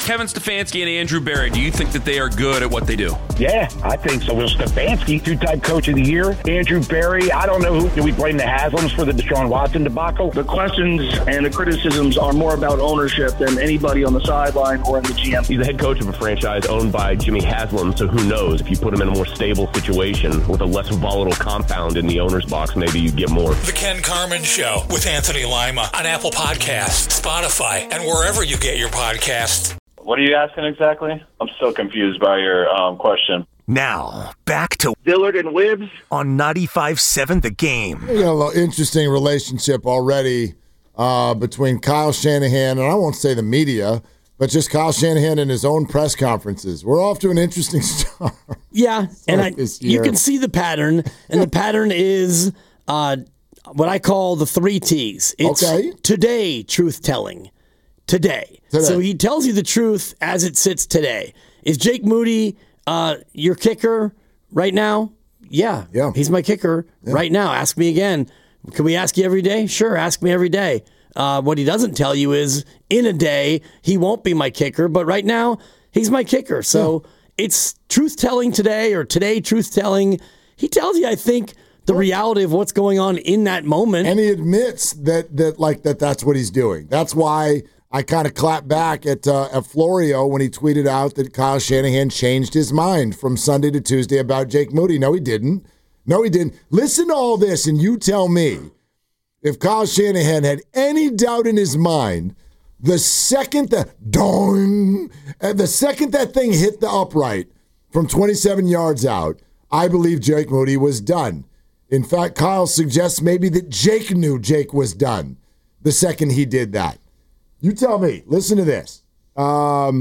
Kevin Stefanski and Andrew Berry, do you think that they are good at what they do? Yeah, I think so. Will Stefanski, two-time coach of the year. Andrew Berry, I don't know who. Do we blame the Haslams for the Deshaun Watson debacle? The questions and the criticisms are more about ownership than anybody on the sideline or in the GM. He's the head coach of a franchise owned by Jimmy Haslam, so who knows? If you put him in a more stable situation with a less volatile compound in the owner's box, maybe you get more. The Ken Carman Show with Anthony Lima on Apple Podcasts, Spotify, and wherever you get your podcasts. What are you asking exactly? I'm still confused by your question. Now, back to Dillard and Wibbs on 95.7 The Game. We got a little interesting relationship already between Kyle Shanahan, and I won't say the media, but just Kyle Shanahan in his own press conferences. We're off to an interesting start. Yeah, and you can see the pattern, and the pattern is what I call the 3 T's. It's today truth-telling. Today. So he tells you the truth as it sits today. Is Jake Moody your kicker right now? Yeah. He's my kicker right now. Ask me again. Can we ask you every day? Sure, ask me every day. What he doesn't tell you is in a day, he won't be my kicker, but right now, he's my kicker. So it's truth-telling today or today truth-telling. He tells you, I think, the reality of what's going on in that moment. And he admits that's what he's doing. That's why I kind of clapped back at Florio when he tweeted out that Kyle Shanahan changed his mind from Sunday to Tuesday about Jake Moody. No, he didn't. Listen to all this, and you tell me if Kyle Shanahan had any doubt in his mind, the second that thing hit the upright from 27 yards out, I believe Jake Moody was done. In fact, Kyle suggests maybe that Jake knew Jake was done the second he did that. You tell me. Listen to this. All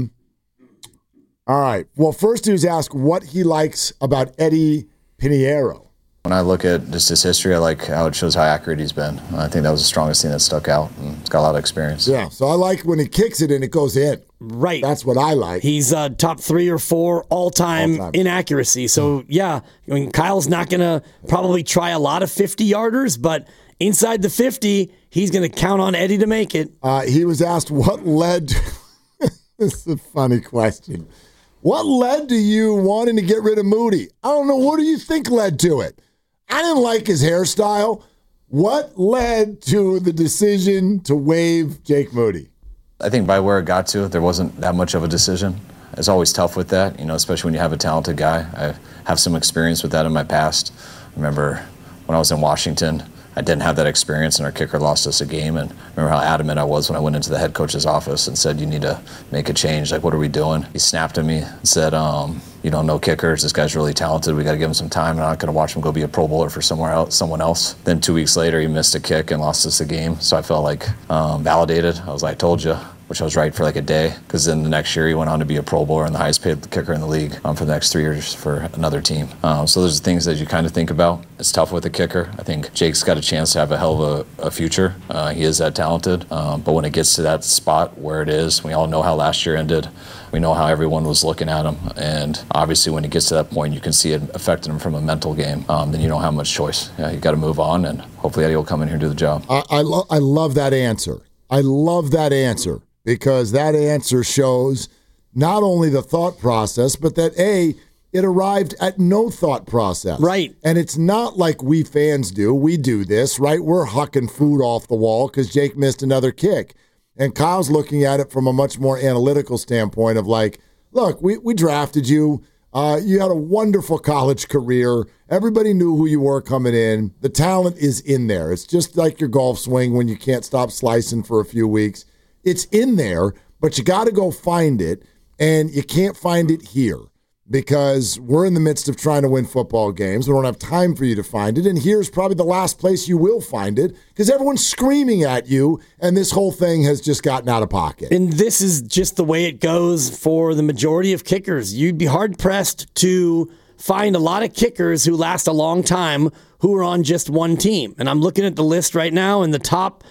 right. Well, first he was asked what he likes about Eddie Pinheiro. When I look at just his history, I like how it shows how accurate he's been. I think that was the strongest thing that stuck out. And he's got a lot of experience. Yeah, so I like when he kicks it and it goes in. Right. That's what I like. He's top 3 or 4 all-time in accuracy. So, yeah, I mean, Kyle's not going to probably try a lot of 50-yarders, but inside the 50, he's going to count on Eddie to make it. He was asked what led this is a funny question. What led to you wanting to get rid of Moody? I don't know. What do you think led to it? I didn't like his hairstyle. What led to the decision to waive Jake Moody? I think by where it got to, there wasn't that much of a decision. It's always tough with that, especially when you have a talented guy. I have some experience with that in my past. I remember when I was in Washington, I didn't have that experience, and our kicker lost us a game. And remember how adamant I was when I went into the head coach's office and said, you need to make a change. Like, what are we doing? He snapped at me and said, you don't know kickers. This guy's really talented. We got to give him some time. I'm not going to watch him go be a Pro Bowler for someone else. Then 2 weeks later, he missed a kick and lost us a game. So I felt like validated. I was like, I told you. Which I was right for like a day, because then the next year he went on to be a Pro Bowler and the highest paid kicker in the league for the next 3 years for another team. So there's things that you kind of think about. It's tough with a kicker. I think Jake's got a chance to have a hell of a future. He is that talented. But when it gets to that spot where it is, we all know how last year ended. We know how everyone was looking at him. And obviously when it gets to that point, you can see it affecting him from a mental game. Then you don't have much choice. You got to move on, and hopefully Eddie will come in here and do the job. I love that answer. I love that answer. Because that answer shows not only the thought process, but that, it arrived at no thought process. Right. And it's not like we fans do. We do this, right? We're hucking food off the wall because Jake missed another kick. And Kyle's looking at it from a much more analytical standpoint of like, look, we drafted you. You had a wonderful college career. Everybody knew who you were coming in. The talent is in there. It's just like your golf swing when you can't stop slicing for a few weeks. It's in there, but you got to go find it, and you can't find it here because we're in the midst of trying to win football games. We don't have time for you to find it, and here's probably the last place you will find it because everyone's screaming at you, and this whole thing has just gotten out of pocket. And this is just the way it goes for the majority of kickers. You'd be hard-pressed to find a lot of kickers who last a long time who are on just one team. And I'm looking at the list right now, and the top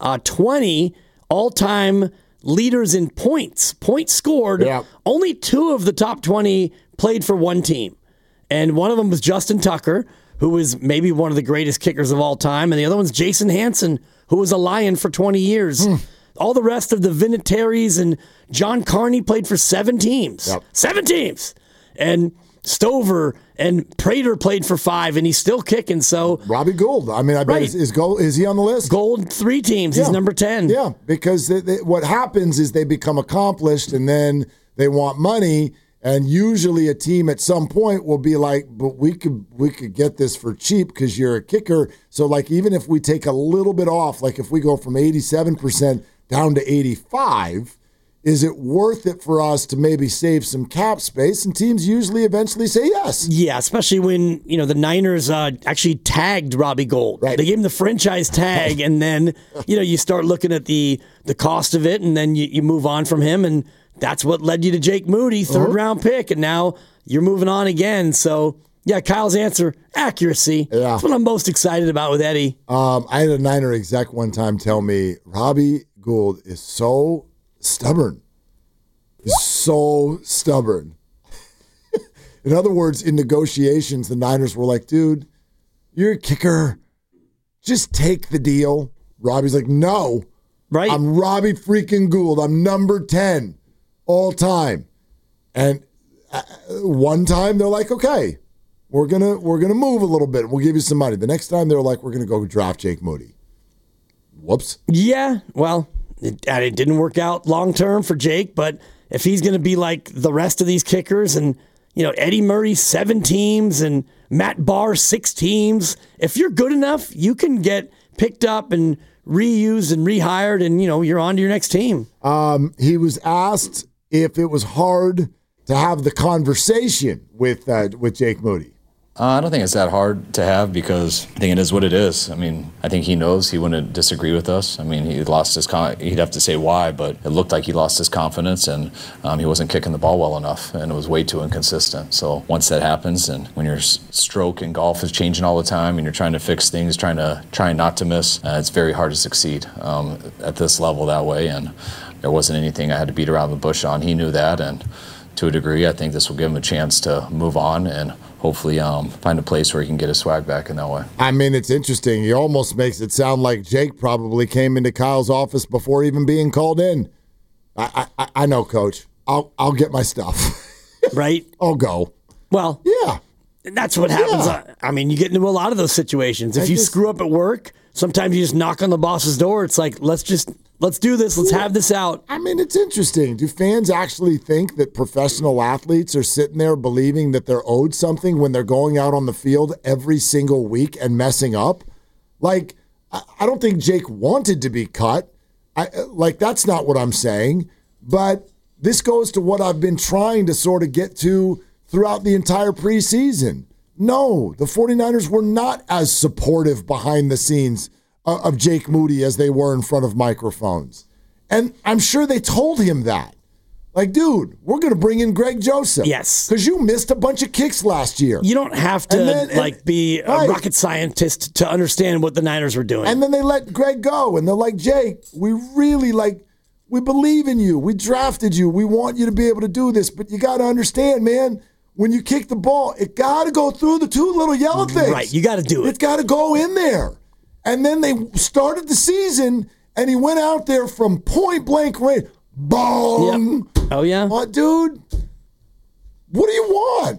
20 all-time leaders in points scored. Yeah. Only 2 of the top 20 played for one team. And one of them was Justin Tucker, who was maybe one of the greatest kickers of all time. And the other one's Jason Hanson, who was a Lion for 20 years. all the rest of the Vinatieri's and John Carney played for 7 teams. Yep. 7 teams. And Stover and Prater played for 5, and he's still kicking. So Robbie Gould. I mean, I bet is he on the list? Gould, 3 teams. Yeah. He's number 10. Yeah, because what happens is they become accomplished, and then they want money. And usually a team at some point will be like, but we could get this for cheap because you're a kicker. So like even if we take a little bit off, like if we go from 87% down to 85%, is it worth it for us to maybe save some cap space? And teams usually eventually say yes. Yeah, especially when the Niners actually tagged Robbie Gould. Right. They gave him the franchise tag, and then you start looking at the cost of it, and then you move on from him, and that's what led you to Jake Moody, third-round pick, and now you're moving on again. So, yeah, Kyle's answer, accuracy. Yeah. That's what I'm most excited about with Eddie. I had a Niner exec one time tell me, Robbie Gould is so stubborn. He's so stubborn. In other words, in negotiations, the Niners were like, dude, you're a kicker. Just take the deal. Robbie's like, no. Right. I'm Robbie freaking Gould. I'm number 10. All time. And one time they're like, okay, we're gonna move a little bit. We'll give you some money. The next time they're like, we're gonna go draft Jake Moody. Whoops. Yeah, well, it didn't work out long term for Jake, but if he's gonna be like the rest of these kickers, and Eddie Murray 7 teams and Matt Barr 6 teams, if you're good enough, you can get picked up and reused and rehired, and you're on to your next team. He was asked if it was hard to have the conversation with Jake Moody. I don't think it's that hard to have, because I think it is what it is. I mean, I think he knows he wouldn't disagree with us. I mean, he lost his he'd have to say why, but it looked like he lost his confidence, and he wasn't kicking the ball well enough, and it was way too inconsistent. So once that happens, and when your stroke in golf is changing all the time, and you're trying to fix things, trying not to miss, it's very hard to succeed at this level that way. And there wasn't anything I had to beat around the bush on. He knew that, and to a degree, I think this will give him a chance to move on and hopefully find a place where he can get his swag back in that way. I mean, it's interesting. He almost makes it sound like Jake probably came into Kyle's office before even being called in. I know, Coach. I'll get my stuff. Right? I'll go. Well, yeah. That's what happens. Yeah. I mean, you get into a lot of those situations. If you screw up at work, sometimes you just knock on the boss's door. It's like, let's do this. Let's have this out. I mean, it's interesting. Do fans actually think that professional athletes are sitting there believing that they're owed something when they're going out on the field every single week and messing up? Like, I don't think Jake wanted to be cut. That's not what I'm saying. But this goes to what I've been trying to sort of get to throughout the entire preseason. No, the 49ers were not as supportive behind the scenes of Jake Moody as they were in front of microphones. And I'm sure they told him that. Like, dude, we're going to bring in Greg Joseph. Yes. Because you missed a bunch of kicks last year. You don't have to be a rocket scientist to understand what the Niners were doing. And then they let Greg go, and they're like, Jake, we really, we believe in you. We drafted you. We want you to be able to do this. But you got to understand, man, when you kick the ball, it got to go through the 2 little yellow things. Right, you got to do it. It's got to go in there. And then they started the season, and he went out there from point-blank range. Boom! Yep. Oh, yeah? Dude, what do you want?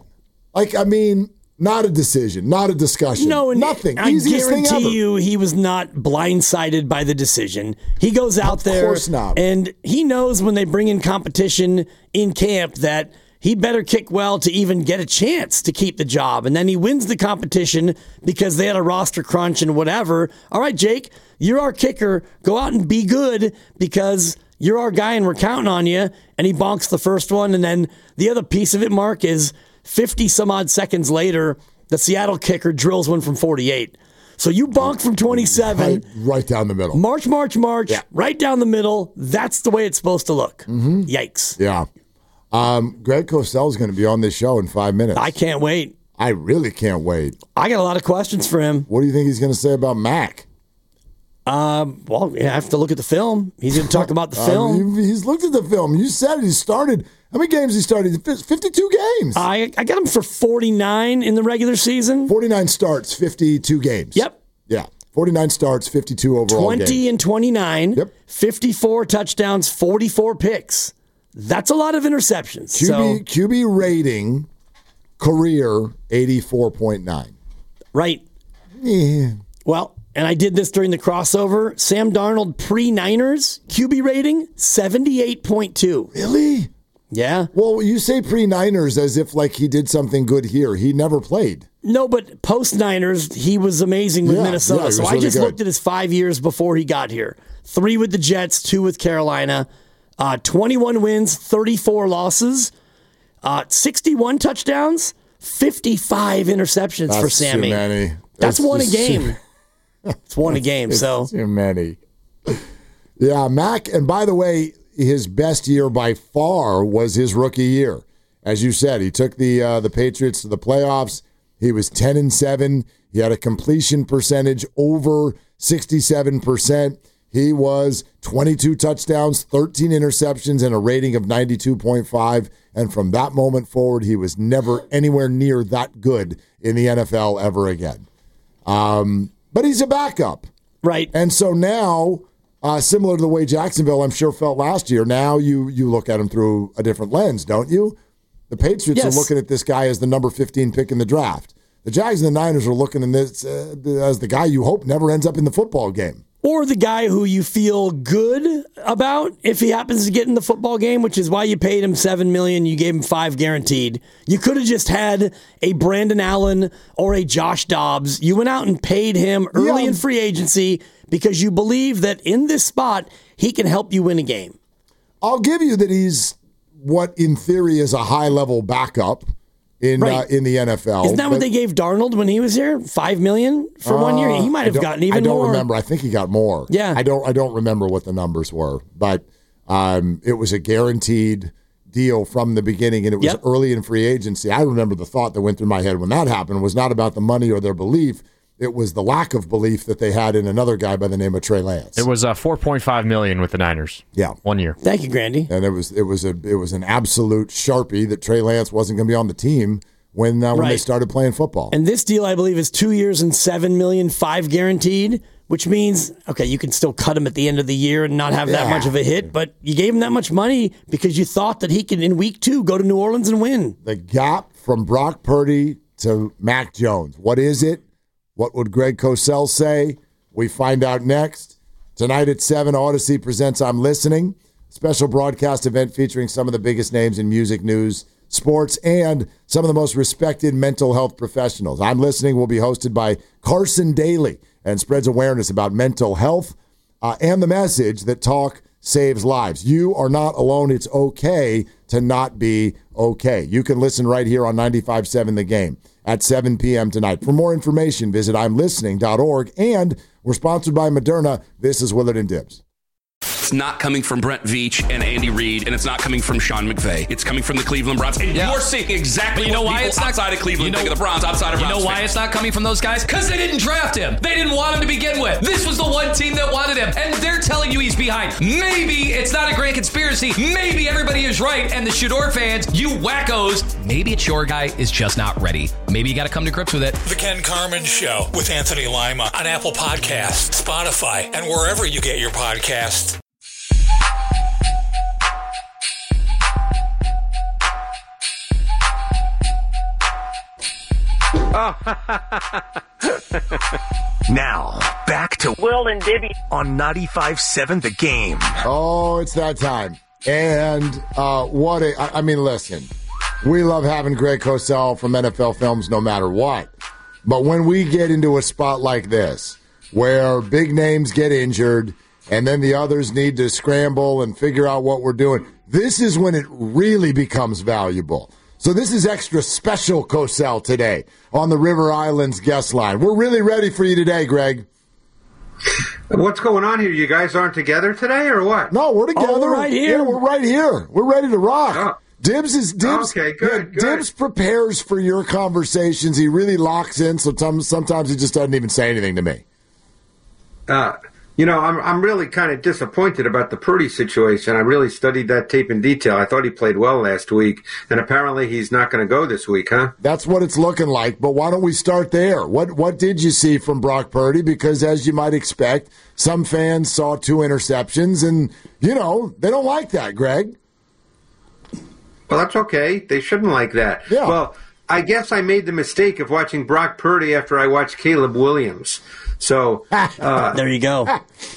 Not a decision, not a discussion. No, nothing. I guarantee you he was not blindsided by the decision. He goes out there, of course not. And he knows when they bring in competition in camp that he better kick well to even get a chance to keep the job. And then he wins the competition because they had a roster crunch and whatever. All right, Jake, you're our kicker. Go out and be good because you're our guy and we're counting on you. And he bonks the first one. And then the other piece of it, Mark, is 50 some odd seconds later, the Seattle kicker drills one from 48. So you bonk from 27. Right down the middle. March, yeah. Right down the middle. That's the way it's supposed to look. Mm-hmm. Yikes. Yeah. Greg Cosell is going to be on this show in 5 minutes. I can't wait. I really can't wait. I got a lot of questions for him. What do you think he's going to say about Mac? Well, you have to look at the film. He's going to talk about the film. He's looked at the film. You said he started. How many games he started? 52 games. I got him for 49 in the regular season. 49 starts, 52 games. Yep. Yeah. 49 starts, 52 overall 20 games. and 29, 54 touchdowns, 44 picks. That's a lot of interceptions. QB rating, career 84.9. Right. Yeah. Well, and I did this during the crossover. Sam Darnold pre-Niners, QB rating, 78.2. Really? Yeah. Well, you say pre-Niners as if like he did something good here. He never played. No, but post-Niners, he was amazing with Minnesota. Yeah, so I just looked at his 5 years before he got here. 3 with the Jets, 2 with Carolina. 21 wins, 34 losses, 61 touchdowns, 55 interceptions for Sammy. Too many. That's one a game. It's one a game. So too many. Yeah, Mac. And by the way, his best year by far was his rookie year. As you said, he took the Patriots to the playoffs. He was 10-7. He had a completion percentage over 67%. He was 22 touchdowns, 13 interceptions, and a rating of 92.5. And from that moment forward, he was never anywhere near that good in the NFL ever again. But he's a backup. Right. And so now, similar to the way Jacksonville, I'm sure, felt last year, now you look at him through a different lens, don't you? The Patriots are looking at this guy as the number 15 pick in the draft. The Jags and the Niners are looking at this as the guy you hope never ends up in the football game. Or the guy who you feel good about if he happens to get in the football game, which is why you paid him $7 million, you gave him $5 million guaranteed. You could have just had a Brandon Allen or a Josh Dobbs. You went out and paid him early in free agency because you believe that in this spot, he can help you win a game. I'll give you that he's what in theory is a high-level backup in the NFL. Isn't that what they gave Darnold when he was here? $5 million for 1 year? He might have gotten even more. I don't remember. I think he got more. Yeah. I don't remember what the numbers were, but it was a guaranteed deal from the beginning, and it was early in free agency. I remember the thought that went through my head when that happened was not about the money or their belief. It was the lack of belief that they had in another guy by the name of Trey Lance. It was $4.5 million with the Niners. Yeah, 1 year. Thank you, Grandy. And it was an absolute Sharpie that Trey Lance wasn't going to be on the team when they started playing football. And this deal, I believe, is 2 years and $7 million, $5 million guaranteed, which means, okay, you can still cut him at the end of the year and not have that much of a hit, but you gave him that much money because you thought that he could, in week 2, go to New Orleans and win. The gap from Brock Purdy to Mac Jones. What is it? What would Greg Cosell say? We find out next. Tonight at 7, Odyssey presents I'm Listening, special broadcast event featuring some of the biggest names in music, news, sports, and some of the most respected mental health professionals. I'm Listening will be hosted by Carson Daly and spreads awareness about mental health and the message that talk saves lives. You are not alone. It's okay to not be okay. You can listen right here on 95.7 The Game at 7 p.m. tonight. For more information, visit imlistening.org. And we're sponsored by Moderna. This is Willard and Dibbs. It's not coming from Brent Veach and Andy Reid, and it's not coming from Sean McVay. It's coming from the Cleveland Browns. And you're seeing exactly what people outside of Cleveland think of the Browns, outside of Browns. You know why it's not coming from those guys? Because they didn't draft him. They didn't want him to begin with. This was the one team that wanted him, and they're telling you he's behind. Maybe it's not a great conspiracy. Maybe everybody is right, and the Shador fans, you wackos, maybe it's your guy is just not ready. Maybe you got to come to grips with it. The Ken Carman Show with Anthony Lima on Apple Podcasts, Spotify, and wherever you get your podcasts. Now, back to Will and Dibby on 95.7 The Game. Oh, it's that time. And listen, we love having Greg Cosell from NFL Films no matter what. But when we get into a spot like this, where big names get injured and then the others need to scramble and figure out what we're doing, this is when it really becomes valuable. So this is extra special Cosell today on the River Islands guest line. We're really ready for you today, Greg. What's going on here? You guys aren't together today or what? No, we're together. Oh, we're right here. Yeah, we're right here. We're ready to rock. Oh. Dibs. Okay, good. Dibs prepares for your conversations. He really locks in, so sometimes he just doesn't even say anything to me. I'm really kind of disappointed about the Purdy situation. I really studied that tape in detail. I thought he played well last week, and apparently he's not going to go this week, huh? That's what it's looking like, but why don't we start there? What did you see from Brock Purdy? Because as you might expect, some fans saw 2 interceptions, and, they don't like that, Greg. Well, that's okay. They shouldn't like that. Yeah. Well, I guess I made the mistake of watching Brock Purdy after I watched Caleb Williams. So there you go.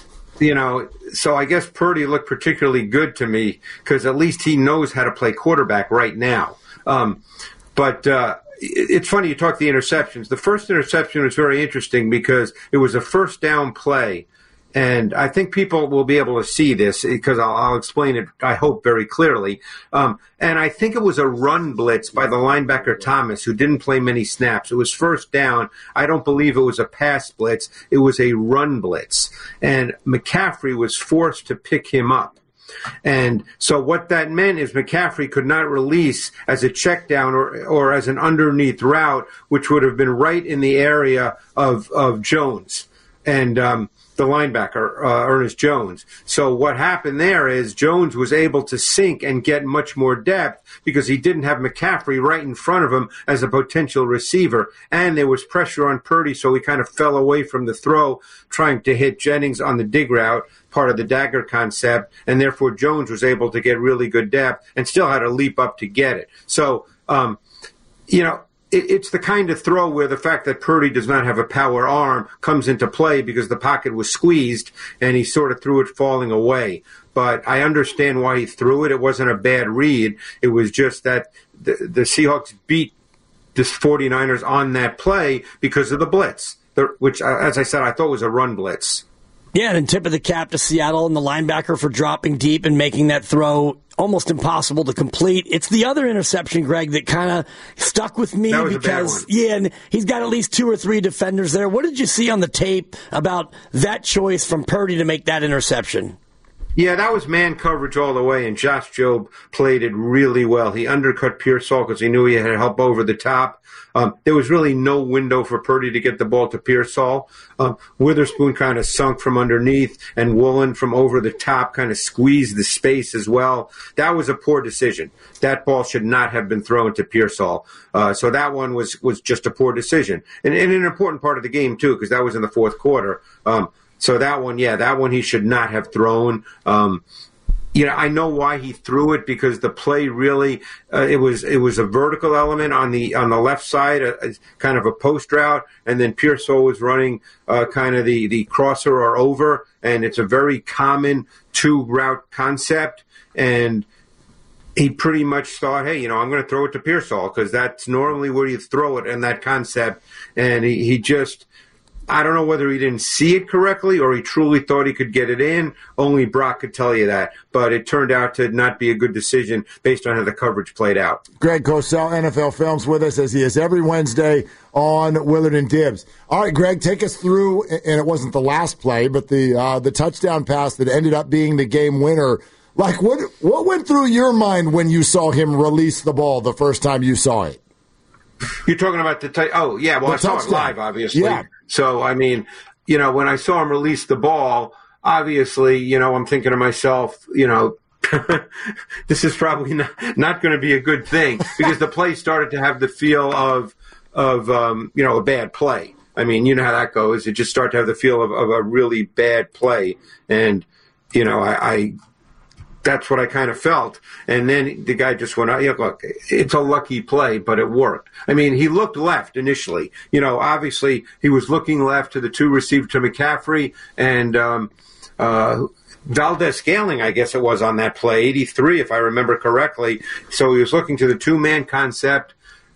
So I guess Purdy looked particularly good to me because at least he knows how to play quarterback right now. But it's funny you talk the interceptions. The first interception was very interesting because it was a first down play. And I think people will be able to see this because I'll explain it, I hope, very clearly. And I think it was a run blitz by the linebacker Thomas, who didn't play many snaps. It was first down. I don't believe it was a pass blitz. It was a run blitz. And McCaffrey was forced to pick him up. And so what that meant is McCaffrey could not release as a check down or as an underneath route, which would have been right in the area of Jones. And the linebacker, Ernest Jones. So what happened there is Jones was able to sink and get much more depth because he didn't have McCaffrey right in front of him as a potential receiver. And there was pressure on Purdy, so he kind of fell away from the throw, trying to hit Jennings on the dig route, part of the dagger concept, and therefore Jones was able to get really good depth and still had to leap up to get it. So, it's the kind of throw where the fact that Purdy does not have a power arm comes into play because the pocket was squeezed and he sort of threw it falling away. But I understand why he threw it. It wasn't a bad read. It was just that the Seahawks beat the 49ers on that play because of the blitz, which, as I said, I thought was a run blitz. Yeah, and tip of the cap to Seattle and the linebacker for dropping deep and making that throw almost impossible to complete. It's the other interception, Greg, that kind of stuck with me because, and he's got at least 2 or 3 defenders there. What did you see on the tape about that choice from Purdy to make that interception? Yeah, that was man coverage all the way, and Josh Jobe played it really well. He undercut Pearsall because he knew he had help over the top. There was really no window for Purdy to get the ball to Pearsall. Witherspoon kind of sunk from underneath, and Woolen from over the top kind of squeezed the space as well. That was a poor decision. That ball should not have been thrown to Pearsall. So that one was just a poor decision. And an important part of the game, too, because that was in the fourth quarter. So that one he should not have thrown. I know why he threw it because the play really it was a vertical element on the left side, kind of a post route, and then Pearsall was running kind of the crosser or over, and it's a very common 2-route concept, and he pretty much thought, hey, I'm going to throw it to Pearsall because that's normally where you throw it in that concept, and he just. I don't know whether he didn't see it correctly or he truly thought he could get it in. Only Brock could tell you that. But it turned out to not be a good decision based on how the coverage played out. Greg Cosell, NFL Films, with us as he is every Wednesday on Willard and Dibs. All right, Greg, take us through, and it wasn't the last play, but the touchdown pass that ended up being the game winner. Like, what went through your mind when you saw him release the ball the first time you saw it? You're talking about I saw it live, obviously. Yeah. So, I mean, when I saw him release the ball, obviously, I'm thinking to myself, this is probably not going to be a good thing because the play started to have the feel of a bad play. I mean, you know how that goes. It just started to have the feel of a really bad play. And, I that's what I kind of felt. And then the guy just went out. Look, it's a lucky play, but it worked. I mean, he looked left initially. Obviously he was looking left to the 2 receivers to McCaffrey and Valdez-Scantling, I guess it was on that play, 83 if I remember correctly. So he was looking to the 2-man concept.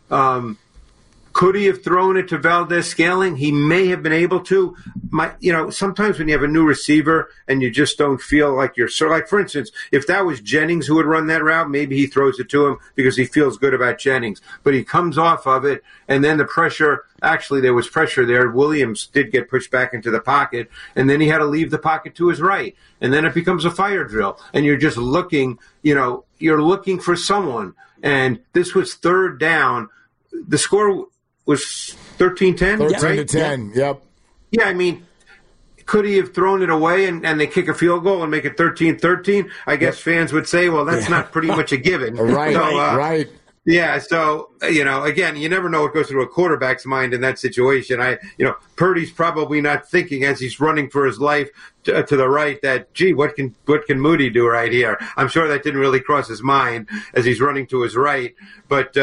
Could he have thrown it to Valdez-Scantling? He may have been able to. Sometimes when you have a new receiver and you just don't feel like you're – like, for instance, if that was Jennings who would run that route, maybe he throws it to him because he feels good about Jennings. But he comes off of it, and then the pressure – actually, there was pressure there. Williams did get pushed back into the pocket, and then he had to leave the pocket to his right. And then it becomes a fire drill, and you're just looking – you're looking for someone. And this was 3rd down. The score – was 13-10, 13-10, yep. Yeah, I mean, could he have thrown it away and they kick a field goal and make it 13-13? I guess fans would say, well, that's not pretty much a given. Right, right. Yeah, so, again, you never know what goes through a quarterback's mind in that situation. Purdy's probably not thinking as he's running for his life to the right that, gee, what can Moody do right here? I'm sure that didn't really cross his mind as he's running to his right. But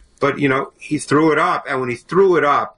he threw it up, and when he threw it up,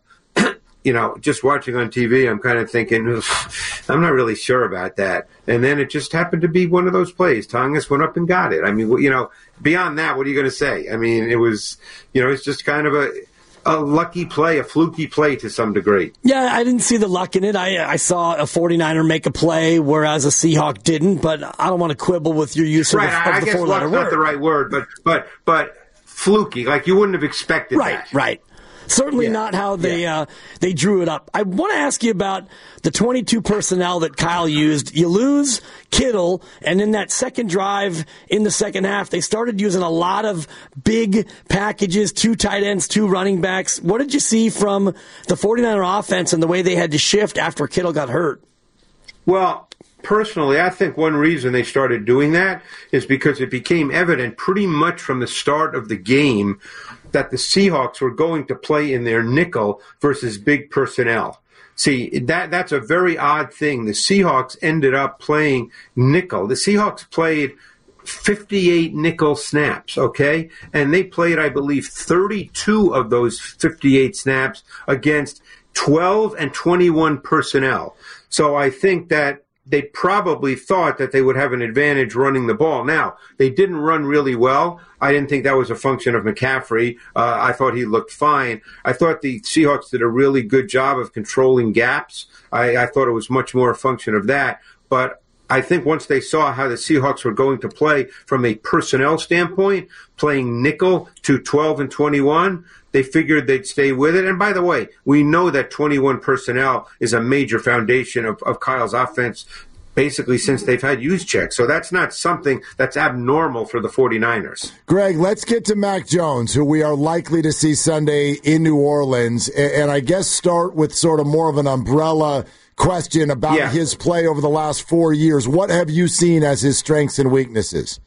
just watching on TV, I'm kind of thinking, I'm not really sure about that. And then it just happened to be one of those plays. Tongas went up and got it. I mean, beyond that, what are you going to say? I mean, it was, it's just kind of a lucky play, a fluky play to some degree. Yeah, I didn't see the luck in it. I saw a 49er make a play, whereas a Seahawk didn't, but I don't want to quibble with your use of the four-letter word. I guess luck's not the right word, but fluky, like you wouldn't have expected that. Right. Certainly not how they drew it up. I want to ask you about the 22 personnel that Kyle used. You lose Kittle, and in that second drive in the second half, they started using a lot of big packages, 2 tight ends, 2 running backs. What did you see from the 49er offense and the way they had to shift after Kittle got hurt? Well, personally, I think one reason they started doing that is because it became evident pretty much from the start of the game that the Seahawks were going to play in their nickel versus big personnel. See, that's a very odd thing. The Seahawks ended up playing nickel. The Seahawks played 58 nickel snaps, okay? And they played, I believe, 32 of those 58 snaps against 12 and 21 personnel. So I think that they probably thought that they would have an advantage running the ball. Now, they didn't run really well. I didn't think that was a function of McCaffrey. I thought he looked fine. I thought the Seahawks did a really good job of controlling gaps. I thought it was much more a function of that. But I think once they saw how the Seahawks were going to play from a personnel standpoint, playing nickel to 12 and 21, they figured they'd stay with it. And by the way, we know that 21 personnel is a major foundation of Kyle's offense basically since they've had Juszczyk. So that's not something that's abnormal for the 49ers. Greg, let's get to Mac Jones, who we are likely to see Sunday in New Orleans. And I guess start with sort of more of an umbrella question about his play over the last 4 years. What have you seen as his strengths and weaknesses?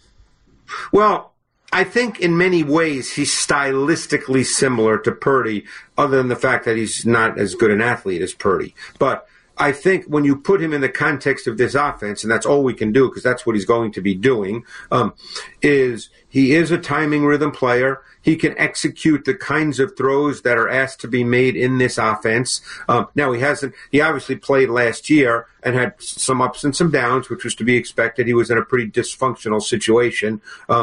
Well, I think in many ways he's stylistically similar to Purdy, other than the fact that he's not as good an athlete as Purdy. But I think when you put him in the context of this offense, and that's all we can do because that's what he's going to be doing, is he is a timing rhythm player. He can execute the kinds of throws that are asked to be made in this offense. Now, he obviously played last year and had some ups and some downs, which was to be expected. He was in a pretty dysfunctional situation.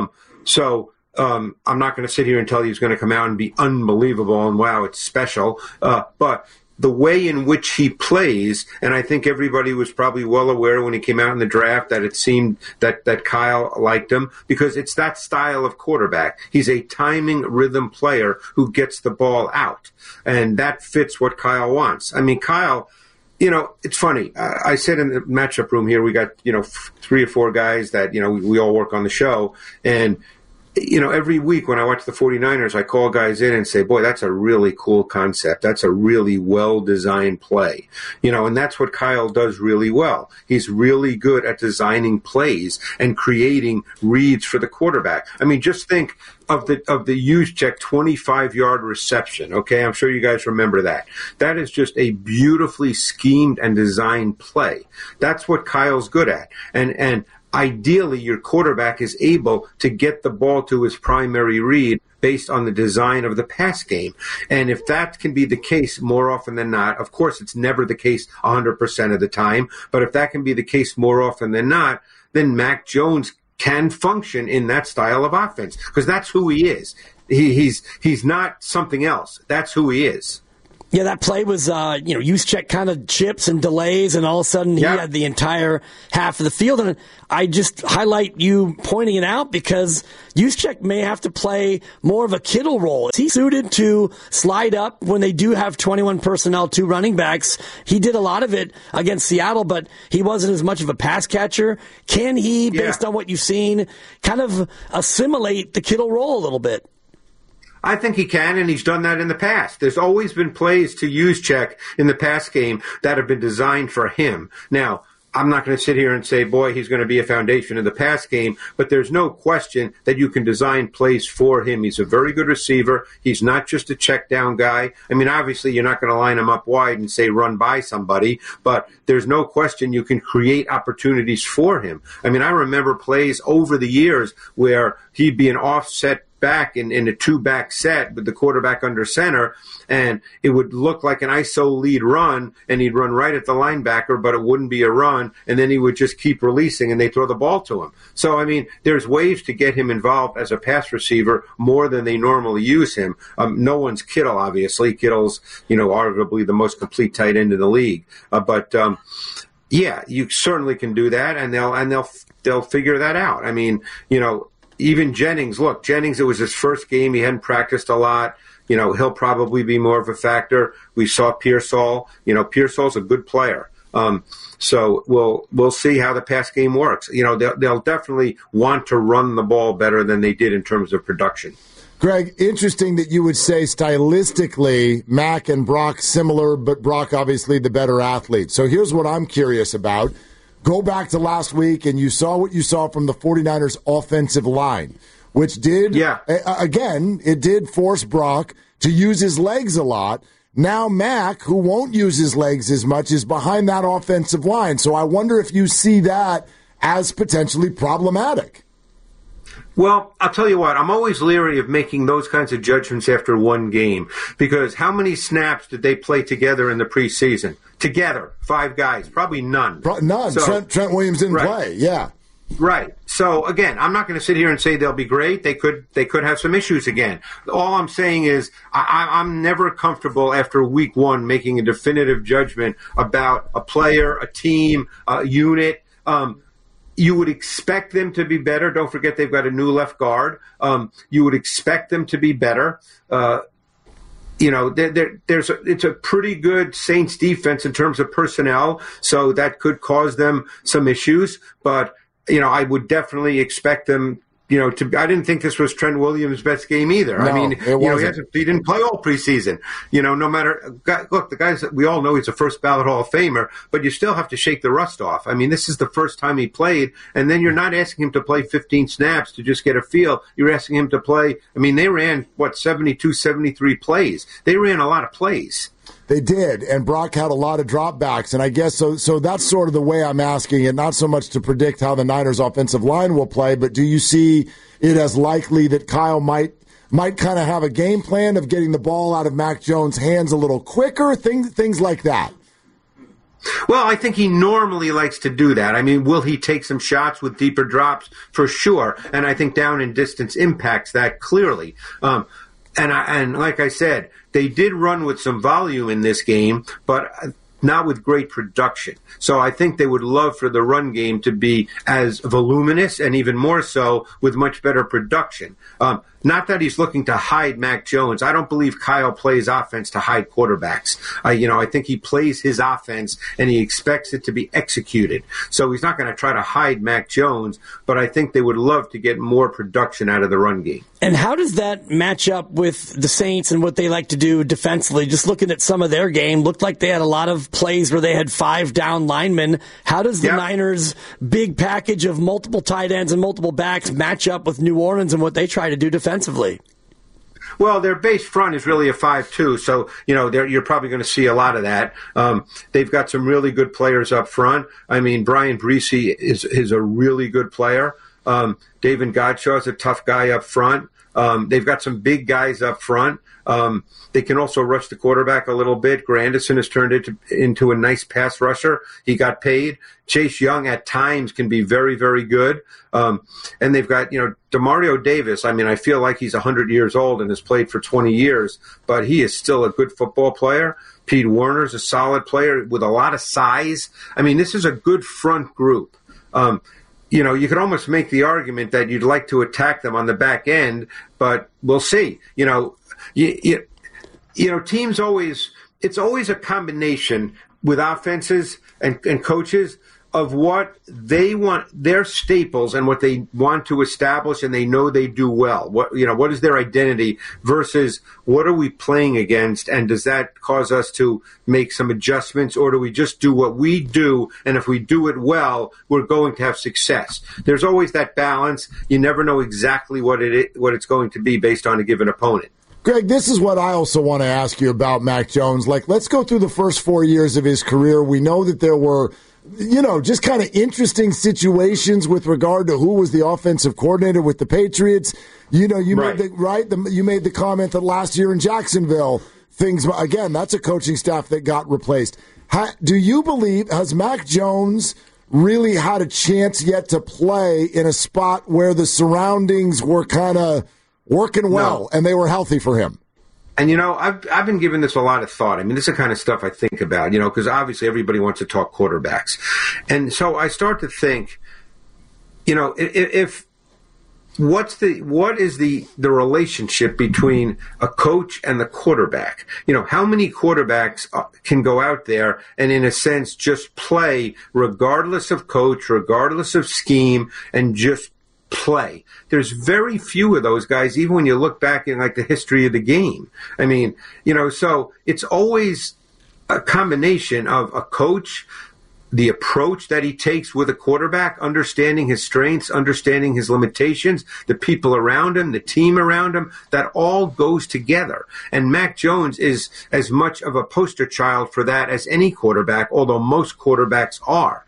So I'm not going to sit here and tell you he's going to come out and be unbelievable and wow, it's special. But the way in which he plays, and I think everybody was probably well aware when he came out in the draft that it seemed that Kyle liked him because it's that style of quarterback. He's a timing rhythm player who gets the ball out, and that fits what Kyle wants. I mean, Kyle, it's funny. I said in the matchup room here, we got, 3 or 4 guys that, we all work on the show, and every week when I watch the 49ers, I call guys in and say, boy, that's a really cool concept. That's a really well-designed play. And that's what Kyle does really well. He's really good at designing plays and creating reads for the quarterback. I mean, just think of the Juszczyk 25-yard reception, okay? I'm sure you guys remember that. That is just a beautifully schemed and designed play. That's what Kyle's good at. And ideally, your quarterback is able to get the ball to his primary read based on the design of the pass game. And if that can be the case more often than not, of course, it's never the case 100% of the time, but if that can be the case more often than not, then Mac Jones can function in that style of offense because that's who he is. He's not something else. That's who he is. Yeah, that play was, Juszczyk kind of chips and delays, and all of a sudden he had the entire half of the field. And I just highlight you pointing it out because Juszczyk may have to play more of a Kittle role. Is he suited to slide up when they do have 21 personnel, 2 running backs? He did a lot of it against Seattle, but he wasn't as much of a pass catcher. Can he, based on what you've seen, kind of assimilate the Kittle role a little bit? I think he can, and he's done that in the past. There's always been plays to use Check in the pass game that have been designed for him. Now, I'm not going to sit here and say, boy, he's going to be a foundation in the pass game, but there's no question that you can design plays for him. He's a very good receiver. He's not just a check down guy. I mean, obviously, you're not going to line him up wide and say run by somebody, but there's no question you can create opportunities for him. I mean, I remember plays over the years where he'd be an offset back in a 2-back set with the quarterback under center, and it would look like an ISO lead run, and he'd run right at the linebacker, but it wouldn't be a run, and then he would just keep releasing, and they throw the ball to him. So, I mean, there's ways to get him involved as a pass receiver more than they normally use him. No one's Kittle, obviously. Kittle's, arguably the most complete tight end in the league. Yeah, you certainly can do that, and they'll figure that out. I mean, even Jennings, it was his first game. He hadn't practiced a lot. He'll probably be more of a factor. We saw Pearsall. Pearsall's a good player. So we'll see how the pass game works. They'll definitely want to run the ball better than they did in terms of production. Greg, interesting that you would say stylistically Mac and Brock similar, but Brock obviously the better athlete. So here's what I'm curious about. Go back to last week, and you saw what you saw from the 49ers offensive line, which did, again, it did force Brock to use his legs a lot. Now Mac, who won't use his legs as much, is behind that offensive line. So I wonder if you see that as potentially problematic. Well, I'll tell you what, I'm always leery of making those kinds of judgments after one game, because how many snaps did they play together in the preseason? Together, 5 guys, probably none. None. So, Trent Williams didn't play, yeah. Right. So, again, I'm not going to sit here and say they'll be great. They could have some issues again. All I'm saying is I'm never comfortable after week 1 making a definitive judgment about a player, a team, a unit. You would expect them to be better. Don't forget they've got a new left guard. You would expect them to be better. It's a pretty good Saints defense in terms of personnel, so that could cause them some issues. But, I would definitely expect them I didn't think this was Trent Williams' best game either. No, I mean, he didn't play all preseason. No matter, look, the guys, we all know he's a first ballot Hall of Famer, but you still have to shake the rust off. I mean, this is the first time he played, and then you're not asking him to play 15 snaps to just get a feel. You're asking him to play, they ran, 72, 73 plays. They ran a lot of plays. They did, and Brock had a lot of dropbacks, and I guess so that's sort of the way I'm asking it, not so much to predict how the Niners' offensive line will play, but do you see it as likely that Kyle might kind of have a game plan of getting the ball out of Mac Jones' hands a little quicker, things like that? Well, I think he normally likes to do that. Will he take some shots with deeper drops? For sure, and I think down and distance impacts that clearly. And like I said, they did run with some volume in this game, but not with great production. So I think they would love for the run game to be as voluminous and even more so with much better production. Not that he's looking to hide Mac Jones. I don't believe Kyle plays offense to hide quarterbacks. I think he plays his offense and he expects it to be executed. So he's not going to try to hide Mac Jones, but I think they would love to get more production out of the run game. And how does that match up with the Saints and what they like to do defensively? Just looking at some of their game, looked like they had a lot of plays where they had 5 down linemen. How does the Niners' big package of multiple tight ends and multiple backs match up with New Orleans and what they try to do defensively? Well, their base front is really a 5-2, so you're probably going to see a lot of that. They've got some really good players up front. Brian Bresee is a really good player. David Godchaux is a tough guy up front. They've got some big guys up front. They can also rush the quarterback a little bit. Grandison has turned into a nice pass rusher. He got paid. Chase Young at times can be very, very good. And they've got, Demario Davis. I feel like he's 100 years old and has played for 20 years, but he is still a good football player. Pete Werner's a solid player with a lot of size. This is a good front group. You could almost make the argument that you'd like to attack them on the back end, but we'll see. Teams always, it's always a combination with offenses and coaches of what they want, their staples and what they want to establish and they know they do well. What is their identity versus what are we playing against, and does that cause us to make some adjustments, or do we just do what we do, and if we do it well, we're going to have success? There's always that balance. You never know exactly what it's going to be based on a given opponent. Greg, this is what I also want to ask you about Mac Jones. Let's go through the first 4 years of his career. We know that there were just kind of interesting situations with regard to who was the offensive coordinator with the Patriots. You made the comment that last year in Jacksonville, that's a coaching staff that got replaced. Do you believe, has Mac Jones really had a chance yet to play in a spot where the surroundings were kind of working well and they were healthy for him? And, I've been giving this a lot of thought. I mean, this is the kind of stuff I think about, because obviously everybody wants to talk quarterbacks. And so I start to think, what is the relationship between a coach and the quarterback? How many quarterbacks can go out there and, in a sense, just play regardless of coach, regardless of scheme, and just play? There's very few of those guys, even when you look back in the history of the game. I mean, so it's always a combination of a coach, the approach that he takes with a quarterback, understanding his strengths, understanding his limitations, the people around him, the team around him, that all goes together. And Mac Jones is as much of a poster child for that as any quarterback, although most quarterbacks are.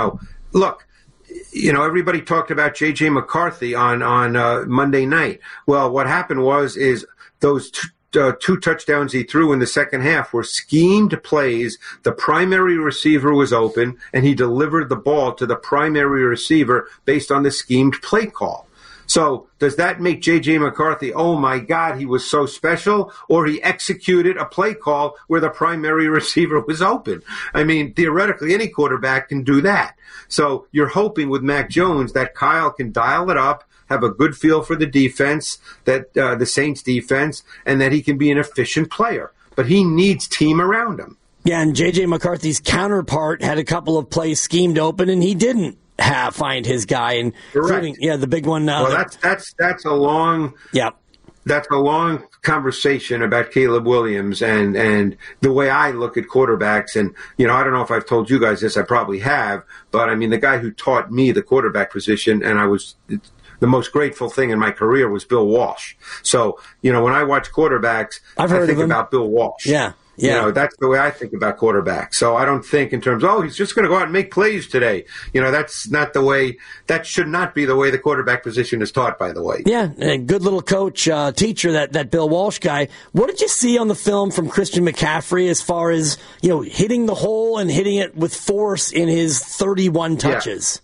Look, everybody talked about J.J. McCarthy on Monday night. Well, what happened was those two touchdowns he threw in the second half were schemed plays. The primary receiver was open, and he delivered the ball to the primary receiver based on the schemed play call. So does that make J.J. McCarthy, oh, my God, he was so special, or he executed a play call where the primary receiver was open? I mean, theoretically, any quarterback can do that. So you're hoping with Mac Jones that Kyle can dial it up, have a good feel for the defense, that the Saints defense, and that he can be an efficient player. But he needs team around him. Yeah, and J.J. McCarthy's counterpart had a couple of plays schemed open, and he didn't find his guy, and including the big one. Well, that's a long that's a long conversation about Caleb Williams and the way I look at quarterbacks. And I don't know if I've told you guys this. I probably have, but I mean, the guy who taught me the quarterback position, and the most grateful thing in my career was Bill Walsh. So when I watch quarterbacks, I think about Bill Walsh. Yeah. That's the way I think about quarterbacks. So I don't think in terms of, he's just going to go out and make plays today. That's not the way, that should not be the way the quarterback position is taught, by the way. Yeah, a good little coach, teacher, that Bill Walsh guy. What did you see on the film from Christian McCaffrey as far as, hitting the hole and hitting it with force in his 31 touches? Yeah.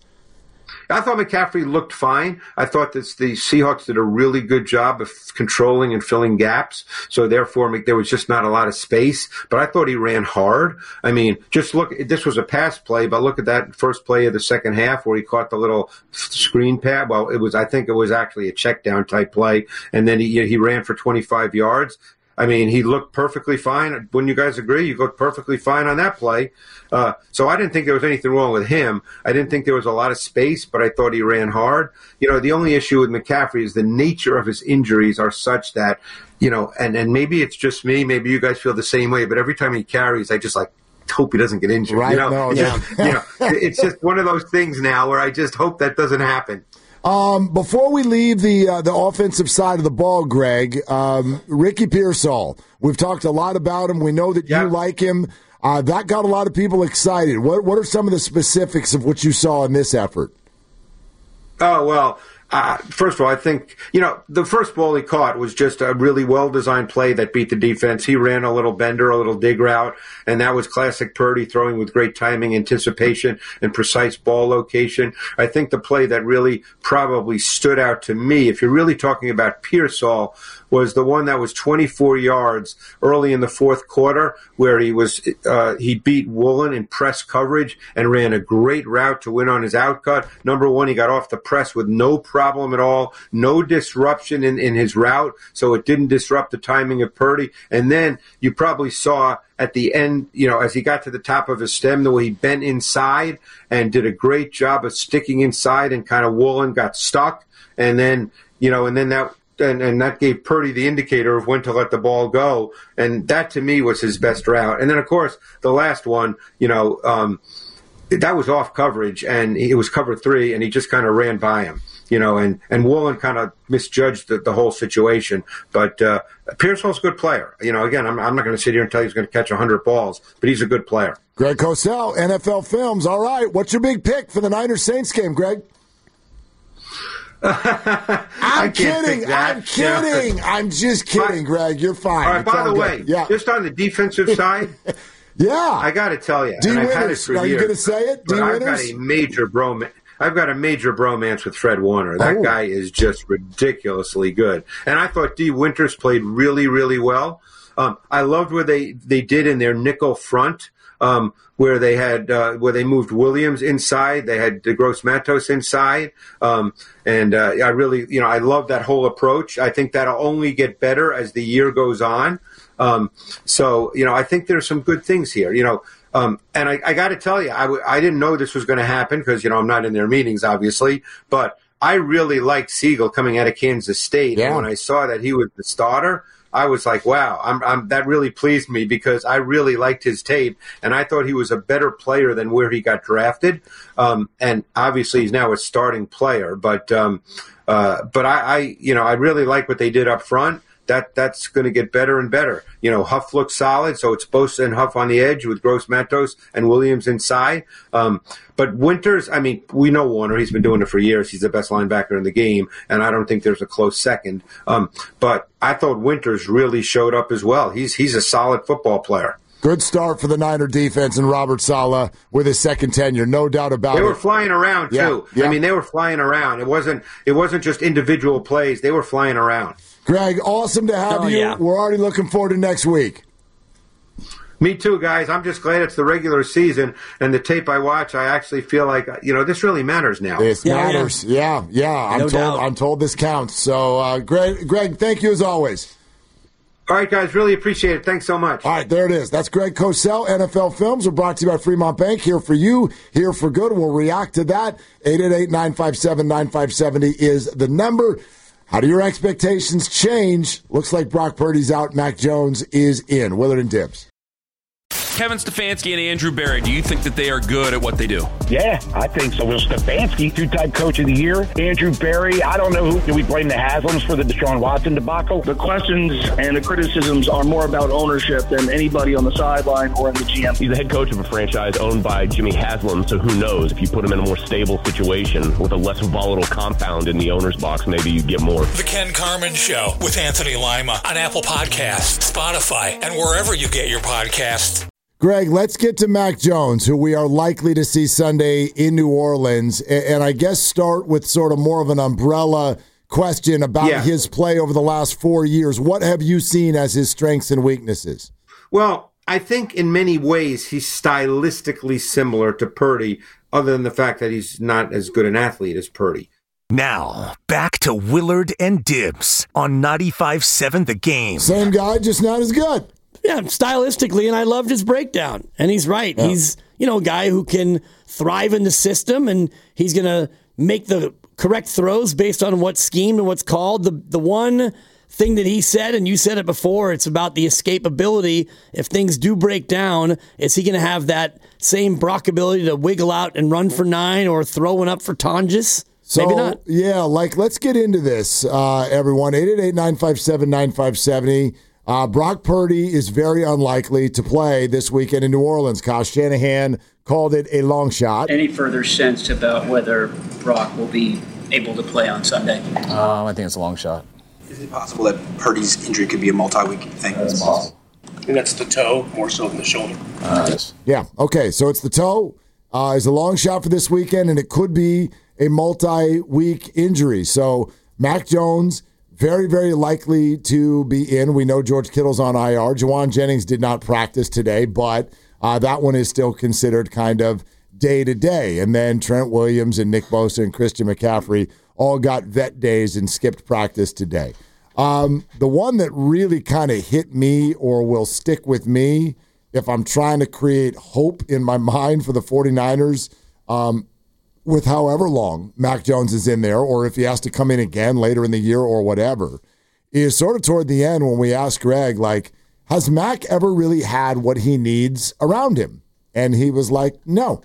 I thought McCaffrey looked fine. I thought that the Seahawks did a really good job of controlling and filling gaps. So therefore, there was just not a lot of space. But I thought he ran hard. I mean, just look, this was a pass play, but look at that first play of the second half where he caught the little screen pad. Well, I think it was actually a check down type play. And then he ran for 25 yards. I mean, he looked perfectly fine. Wouldn't you guys agree? You looked perfectly fine on that play. So I didn't think there was anything wrong with him. I didn't think there was a lot of space, but I thought he ran hard. The only issue with McCaffrey is the nature of his injuries are such that, and maybe it's just me, maybe you guys feel the same way, but every time he carries, I just hope he doesn't get injured. Right? It's just one of those things now where I just hope that doesn't happen. Before we leave the offensive side of the ball, Greg, Ricky Pearsall, we've talked a lot about him. We know that you like him. That got a lot of people excited. What are some of the specifics of what you saw in this effort? Oh, well, first of all, I think, the first ball he caught was just a really well-designed play that beat the defense. He ran a little bender, a little dig route, and that was classic Purdy, throwing with great timing, anticipation, and precise ball location. I think the play that really probably stood out to me, if you're really talking about Pearsall, was the one that was 24 yards early in the fourth quarter, where he beat Woolen in press coverage and ran a great route to win on his outcut. Number one, he got off the press with no pressure problem at all. No disruption in his route, so it didn't disrupt the timing of Purdy. And then you probably saw at the end, as he got to the top of his stem, the way he bent inside and did a great job of sticking inside, and kind of Woolen got stuck. And then, that gave Purdy the indicator of when to let the ball go. And that, to me, was his best route. And then, of course, the last one, that was off coverage, and it was cover 3, and he just kind of ran by him, and Woolen kind of misjudged the whole situation. But Pearsall's a good player. Again, I'm not going to sit here and tell you he's going to catch 100 balls, but he's a good player. Greg Cosell, NFL Films. All right, what's your big pick for the Niners-Saints game, Greg? I'm kidding. I'm just kidding, Greg. You're fine. All right, by the way, just on the defensive side, I got to tell you, and I've had it for years. Are you going to say it? I've got a major bromance with Fred Warner. That guy is just ridiculously good. And I thought D. Winters played really, really well. I loved what they did in their nickel front. Where they moved Williams inside, they had DeGrosse Matos inside, and I really, I love that whole approach. I think that'll only get better as the year goes on. So I think there's some good things here. And I got to tell you, I didn't know this was going to happen because I'm not in their meetings, obviously, but I really liked Siegel coming out of Kansas State, and when I saw that he was the starter, I was like, wow, that really pleased me because I really liked his tape, and I thought he was a better player than where he got drafted. And obviously, he's now a starting player. But I really like what they did up front. That's going to get better and better. Huff looks solid, so it's Bosa and Huff on the edge with Gross Matos and Williams inside. But Winters, we know Warner. He's been doing it for years. He's the best linebacker in the game, and I don't think there's a close second. But I thought Winters really showed up as well. He's a solid football player. Good start for the Niner defense and Robert Saleh with his second tenure, no doubt about it. They were flying around, too. Yeah. They were flying around. It wasn't just individual plays. They were flying around. Greg, awesome to have you. Yeah. We're already looking forward to next week. Me too, guys. I'm just glad it's the regular season, and the tape I watch, I actually feel like, this really matters now. This matters. Yeah. I'm told this counts. So, Greg, thank you as always. All right, guys, really appreciate it. Thanks so much. All right, there it is. That's Greg Cosell. NFL Films are brought to you by Fremont Bank. Here for you, here for good. We'll react to that. 888-957-9570 is the number. How do your expectations change? Looks like Brock Purdy's out. Mac Jones is in. Willard and Dibs. Kevin Stefanski and Andrew Berry, do you think that they are good at what they do? Yeah, I think so. Will Stefanski, two-time coach of the year. Andrew Berry, I don't know who. Do we blame the Haslams for the Deshaun Watson debacle? The questions and the criticisms are more about ownership than anybody on the sideline or in the GM. He's the head coach of a franchise owned by Jimmy Haslam, so who knows? If you put him in a more stable situation with a less volatile compound in the owner's box, maybe you get more. The Ken Carman Show with Anthony Lima on Apple Podcasts, Spotify, and wherever you get your podcasts. Greg, let's get to Mac Jones, who we are likely to see Sunday in New Orleans. And I guess start with sort of more of an umbrella question about his play over the last 4 years. What have you seen as his strengths and weaknesses? Well, I think in many ways he's stylistically similar to Purdy, other than the fact that he's not as good an athlete as Purdy. Now, back to Willard and Dibs on 95.7 The Game. Same guy, just not as good. Yeah, stylistically, and I loved his breakdown. And he's right. Yeah. He's, a guy who can thrive in the system, and he's going to make the correct throws based on what's schemed and what's called. The one thing that he said, and you said it before, it's about the escapability. If things do break down, is he going to have that same Brock ability to wiggle out and run for 9 or throw one up for Tonjes? So, maybe not. Yeah, let's get into this, everyone. 888-957-9570. Brock Purdy is very unlikely to play this weekend in New Orleans. Kyle Shanahan called it a long shot. Any further sense about whether Brock will be able to play on Sunday? I think it's a long shot. Is it possible that Purdy's injury could be a multi-week thing? That's possible. I think that's the toe more so than the shoulder. Yes. Yeah, okay, so it's the toe. Is a long shot for this weekend, and it could be a multi-week injury. So Mac Jones, very, very likely to be in. We know George Kittle's on IR. Juwan Jennings did not practice today, but that one is still considered kind of day-to-day. And then Trent Williams and Nick Bosa and Christian McCaffrey all got vet days and skipped practice today. The one that really kind of hit me or will stick with me if I'm trying to create hope in my mind for the 49ers with however long Mac Jones is in there, or if he has to come in again later in the year or whatever, is sort of toward the end when we asked Greg, like, has Mac ever really had what he needs around him? And he was like, no.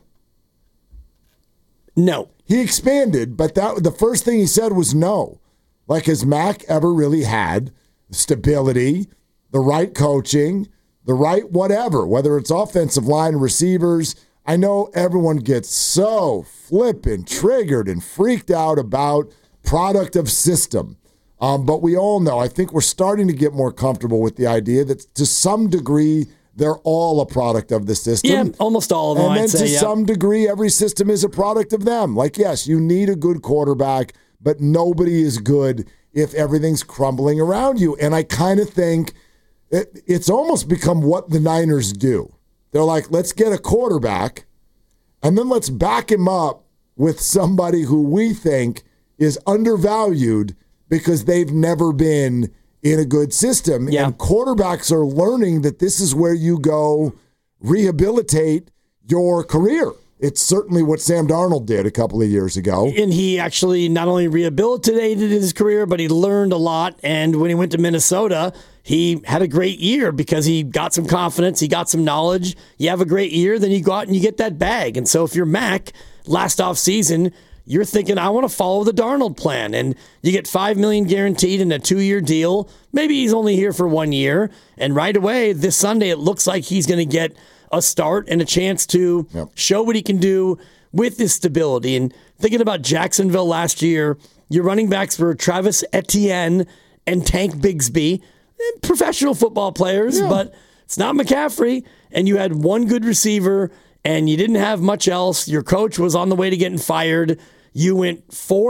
No. He expanded, but the first thing he said was no. Like, has Mac ever really had stability, the right coaching, the right whatever, whether it's offensive line, receivers? I know everyone gets so flippin' triggered and freaked out about product of system. But we all know, I think we're starting to get more comfortable with the idea that to some degree, they're all a product of the system. Yeah, almost all of them, And then to some degree, every system is a product of them. Like, yes, you need a good quarterback, but nobody is good if everything's crumbling around you. And I kind of think it's almost become what the Niners do. They're like, let's get a quarterback, and then let's back him up with somebody who we think is undervalued because they've never been in a good system. Yeah. And quarterbacks are learning that this is where you go rehabilitate your career. It's certainly what Sam Darnold did a couple of years ago. And he actually not only rehabilitated his career, but he learned a lot. And when he went to Minnesota, he had a great year because he got some confidence, he got some knowledge. You have a great year, then you go out and you get that bag. And so if you're Mac, last offseason, you're thinking, I want to follow the Darnold plan. And you get $5 million guaranteed in a 2-year deal. Maybe he's only here for 1 year. And right away, this Sunday, it looks like he's going to get a start and a chance to show what he can do with this stability. And thinking about Jacksonville last year, your running backs were Travis Etienne and Tank Bigsby, professional football players, but it's not McCaffrey. And you had one good receiver, and you didn't have much else. Your coach was on the way to getting fired. You went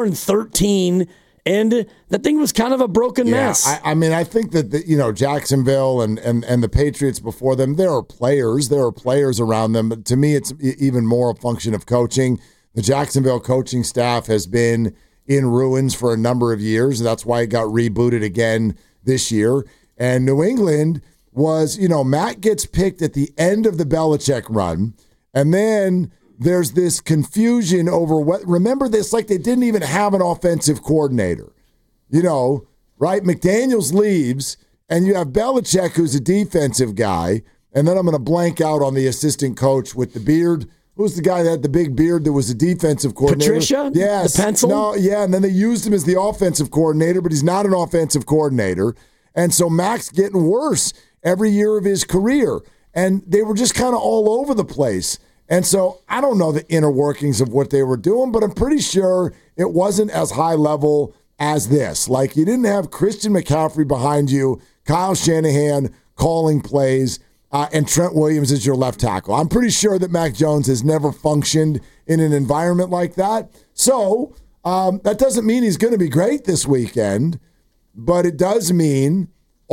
4-13, and that thing was kind of a broken mess. I mean, I think that Jacksonville and the Patriots before them, there are players around them. But to me, it's even more a function of coaching. The Jacksonville coaching staff has been in ruins for a number of years, and that's why it got rebooted again this year. And New England was, Matt gets picked at the end of the Belichick run, and then there's this confusion over remember this, like they didn't even have an offensive coordinator, right? McDaniels leaves, and you have Belichick, who's a defensive guy, and then I'm going to blank out on the assistant coach with the beard. Who's the guy that had the big beard that was a defensive coordinator? Patricia? Yes. The pencil? No, yeah, and then they used him as the offensive coordinator, but he's not an offensive coordinator. And so Mac's getting worse every year of his career. And they were just kind of all over the place. And so I don't know the inner workings of what they were doing, but I'm pretty sure it wasn't as high level as this. Like, you didn't have Christian McCaffrey behind you, Kyle Shanahan calling plays, and Trent Williams as your left tackle. I'm pretty sure that Mac Jones has never functioned in an environment like that. So that doesn't mean he's going to be great this weekend, but it does mean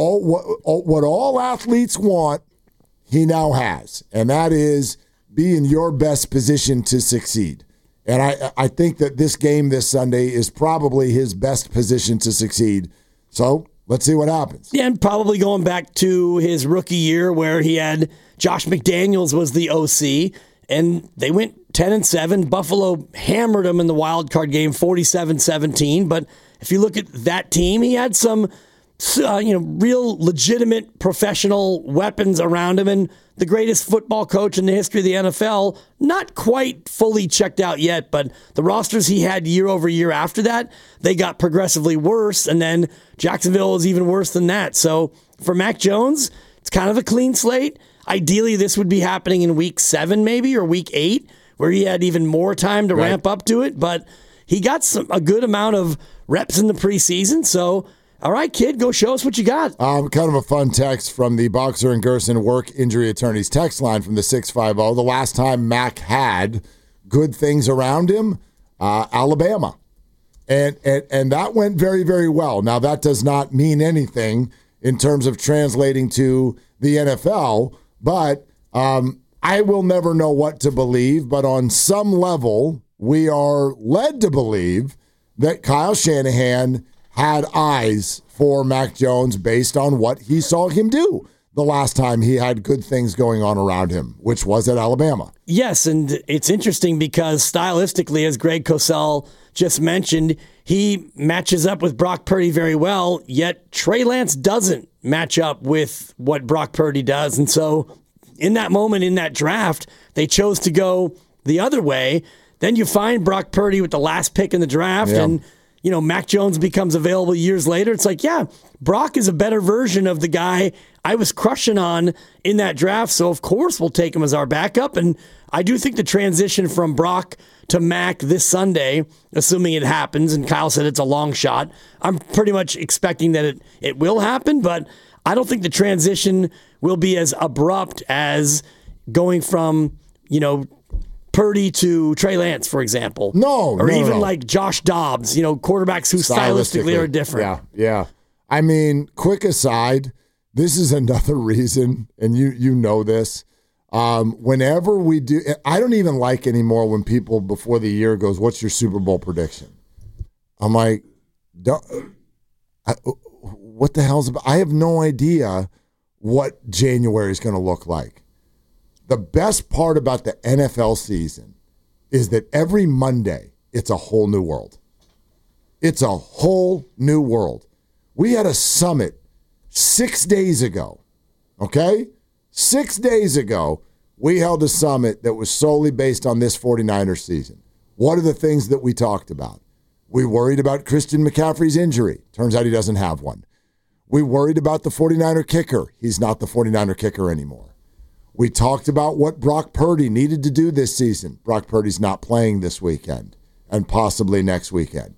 what all athletes want, he now has, and that is be in your best position to succeed. And I think that this game this Sunday is probably his best position to succeed. So let's see what happens. Yeah, and probably going back to his rookie year where he had Josh McDaniels was the OC, and they went 10-7. Buffalo hammered him in the wild card game 47-17. But if you look at that team, he had some real legitimate professional weapons around him, and the greatest football coach in the history of the NFL, not quite fully checked out yet, but the rosters he had year over year after that, they got progressively worse, and then Jacksonville was even worse than that. So for Mac Jones, it's kind of a clean slate. Ideally, this would be happening in week 7 maybe, or week 8, where he had even more time to ramp up to it, but he got a good amount of reps in the preseason, so all right, kid, go show us what you got. Kind of a fun text from the Boxer and Gerson Work Injury Attorneys text line from the 650. The last time Mac had good things around him, Alabama. And that went very, very well. Now, that does not mean anything in terms of translating to the NFL, but I will never know what to believe. But on some level, we are led to believe that Kyle Shanahan had eyes for Mac Jones based on what he saw him do the last time he had good things going on around him, which was at Alabama. Yes, and it's interesting because stylistically, as Greg Cosell just mentioned, he matches up with Brock Purdy very well, yet Trey Lance doesn't match up with what Brock Purdy does. And so in that moment, in that draft, they chose to go the other way. Then you find Brock Purdy with the last pick in the draft, and Mac Jones becomes available years later. It's like, yeah, Brock is a better version of the guy I was crushing on in that draft, so of course we'll take him as our backup. And I do think the transition from Brock to Mac this Sunday, assuming it happens, and Kyle said it's a long shot, I'm pretty much expecting that it will happen, but I don't think the transition will be as abrupt as going from, Purdy to Trey Lance, for example. Or even like Josh Dobbs, quarterbacks who stylistically are different. Yeah. I mean, quick aside, this is another reason, and you know this, whenever we do, I don't even like anymore when people before the year goes, what's your Super Bowl prediction? I'm like, what the hell's about? I have no idea what January is going to look like. The best part about the NFL season is that every Monday, it's a whole new world. It's a whole new world. We had a summit 6 days ago, okay? 6 days ago, we held a summit that was solely based on this 49ers season. What are the things that we talked about? We worried about Christian McCaffrey's injury. Turns out he doesn't have one. We worried about the 49er kicker. He's not the 49er kicker anymore. We talked about what Brock Purdy needed to do this season. Brock Purdy's not playing this weekend and possibly next weekend.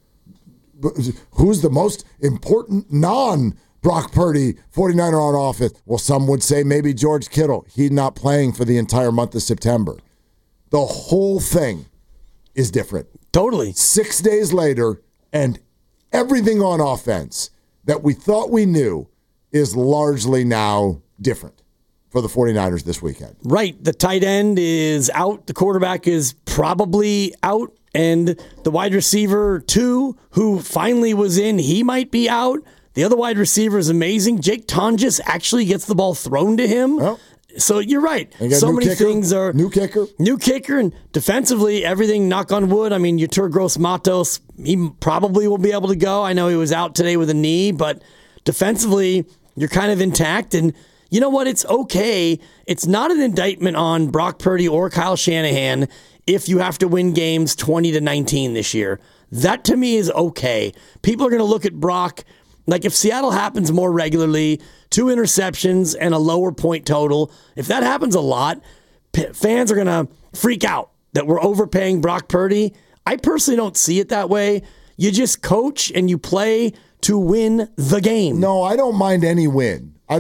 Who's the most important non-Brock Purdy 49er on offense? Well, some would say maybe George Kittle. He's not playing for the entire month of September. The whole thing is different. Totally. 6 days later, and everything on offense that we thought we knew is largely now different for the 49ers this weekend. Right. The tight end is out. The quarterback is probably out. And the wide receiver, too, who finally was in, he might be out. The other wide receiver is amazing. Jake Tonjes actually gets the ball thrown to him. Well, so you're right. So many things are... New kicker, and defensively, everything, knock on wood. I mean, Yetur Gross-Matos, he probably will be able to go. I know he was out today with a knee, but defensively, you're kind of intact. And you know what? It's okay. It's not an indictment on Brock Purdy or Kyle Shanahan if you have to win games 20-19 this year. That, to me, is okay. People are going to look at Brock, like if Seattle happens more regularly, 2 interceptions and a lower point total, if that happens a lot, fans are going to freak out that we're overpaying Brock Purdy. I personally don't see it that way. You just coach and you play to win the game. No, I don't mind any win. I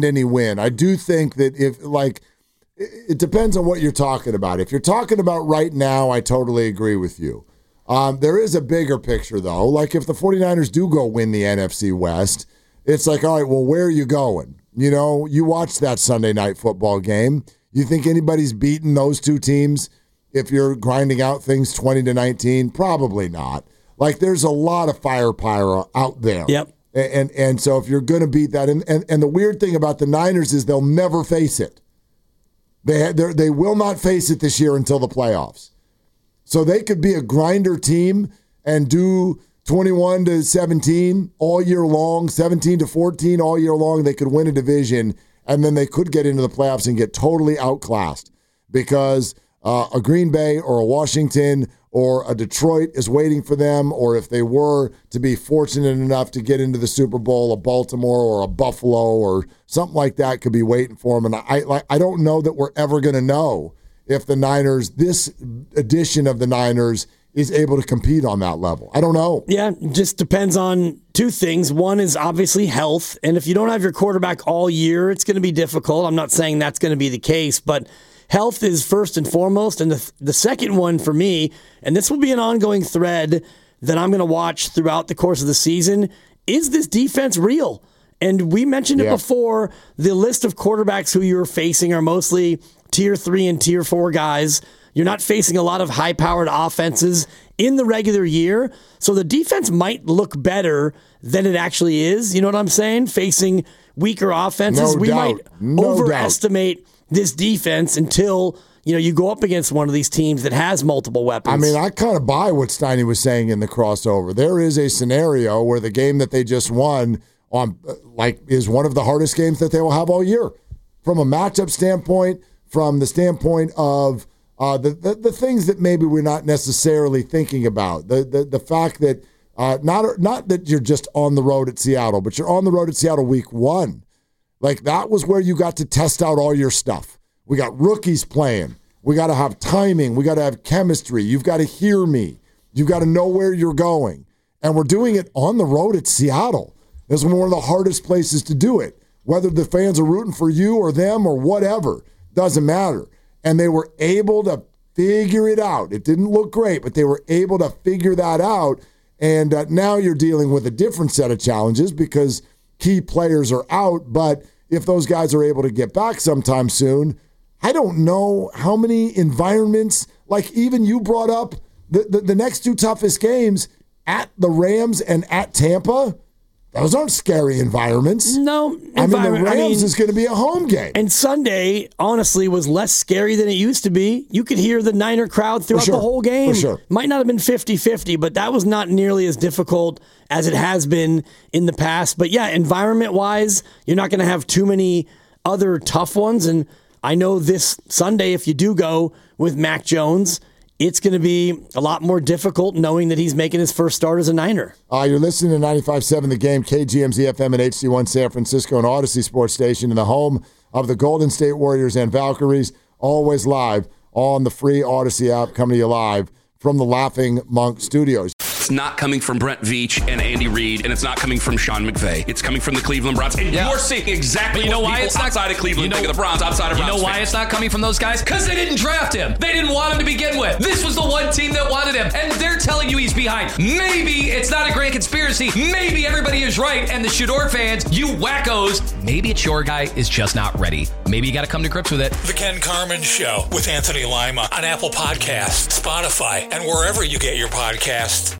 do think that it depends on what you're talking about. If you're talking about right now, I totally agree with you. There is a bigger picture, though. Like if the 49ers do go win the NFC West, it's like, all right, well, where are you going? You watched that Sunday night football game. You think anybody's beaten those two teams if you're grinding out things 20-19? Probably not. Like there's a lot of firepower out there. Yep. And so if you're going to beat that, and the weird thing about the Niners is they'll never face it. They will not face it this year until the playoffs. So they could be a grinder team and do 21-17 all year long, 17-14 all year long. They could win a division, and then they could get into the playoffs and get totally outclassed because a Green Bay or a Washington or a Detroit is waiting for them, or if they were to be fortunate enough to get into the Super Bowl, a Baltimore or a Buffalo or something like that could be waiting for them. And I don't know that we're ever going to know if the Niners, this edition of the Niners, is able to compete on that level. I don't know. Yeah, it just depends on two things. One is obviously health, and if you don't have your quarterback all year, it's going to be difficult. I'm not saying that's going to be the case, but health is first and foremost. And the second one for me, and this will be an ongoing thread that I'm going to watch throughout the course of the season, is this defense real? And we mentioned it before, the list of quarterbacks who you're facing are mostly Tier 3 and Tier 4 guys. You're not facing a lot of high-powered offenses in the regular year, so the defense might look better than it actually is. You know what I'm saying? Facing weaker offenses, we might overestimate this defense until you go up against one of these teams that has multiple weapons. I mean, I kind of buy what Steiny was saying in the crossover. There is a scenario where the game that they just won is one of the hardest games that they will have all year, from a matchup standpoint, from the standpoint of the things that maybe we're not necessarily thinking about. The fact that not that you're just on the road at Seattle, but you're on the road at Seattle week 1. Like, that was where you got to test out all your stuff. We got rookies playing. We got to have timing. We got to have chemistry. You've got to hear me. You've got to know where you're going. And we're doing it on the road at Seattle. This is one of the hardest places to do it. Whether the fans are rooting for you or them or whatever, doesn't matter. And they were able to figure it out. It didn't look great, but they were able to figure that out. And now you're dealing with a different set of challenges because key players are out. But if those guys are able to get back sometime soon, I don't know how many environments, like even you brought up the next 2 toughest games at the Rams and at Tampa. Those aren't scary environments. No. I mean, the Rams is going to be a home game. And Sunday, honestly, was less scary than it used to be. You could hear the Niner crowd throughout the whole game. For sure. Might not have been 50-50, but that was not nearly as difficult as it has been in the past. But yeah, environment-wise, you're not going to have too many other tough ones. And I know this Sunday, if you do go with Mac Jones, it's going to be a lot more difficult knowing that he's making his first start as a Niner. You're listening to 95.7 The Game, KGMZ FM and HD1 San Francisco and Odyssey Sports Station, in the home of the Golden State Warriors and Valkyries, always live on the free Odyssey app, coming to you live from the Laughing Monk Studios. It's not coming from Brent Veach and Andy Reid, and it's not coming from Sean McVay. It's coming from the Cleveland Browns. And you're seeing exactly what people outside of Cleveland think of the Browns, outside of Browns. You know why it's not coming from those guys? Because they didn't draft him. They didn't want him to begin with. This was the one team that wanted him, and they're telling you he's behind. Maybe it's not a grand conspiracy. Maybe everybody is right, and the Shador fans, you wackos, maybe it's your guy is just not ready. Maybe you got to come to grips with it. The Ken Carman Show with Anthony Lima on Apple Podcasts, Spotify, and wherever you get your podcasts.